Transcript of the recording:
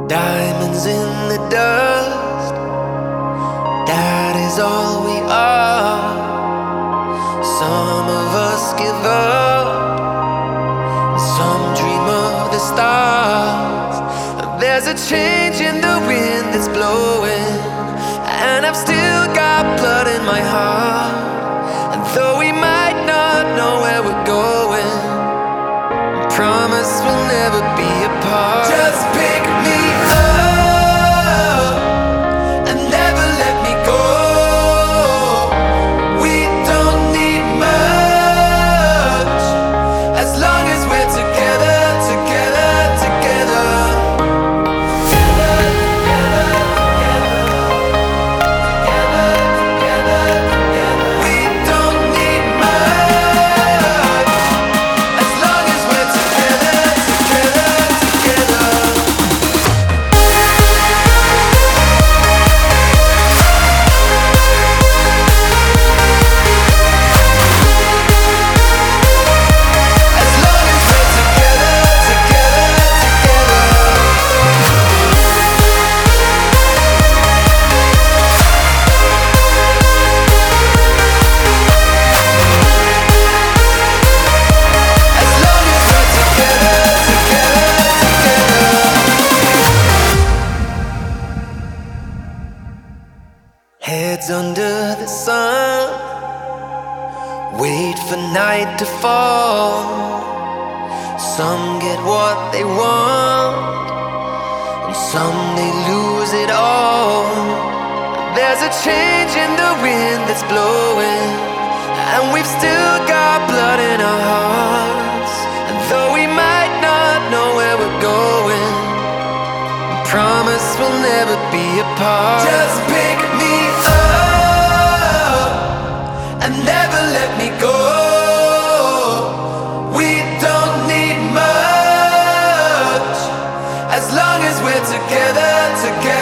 Diamonds in the dust, that is all we are. Some of us give up, some dream of the stars. There's a change in the wind that's blowing, and I've still got blood in my heart. And though we might not know where we're going, I promise we'll never be apart. Just pick me up and never let me go. We don't need much, as long as we're together, together, together. Together, together, together, together, together. We don't need much, as long as we're together, together, together. As long as we're together, together, together. As long as we're together, together, together. Heads under the sun, wait for night to fall. Some get what they want, and some they lose it all. There's a change in the wind that's blowing, and we've still got blood in our hearts. And though we might not know where we're going, I promise we'll never be apart. Just pick me up and never let me go. We don't need much, as long as we're together, together.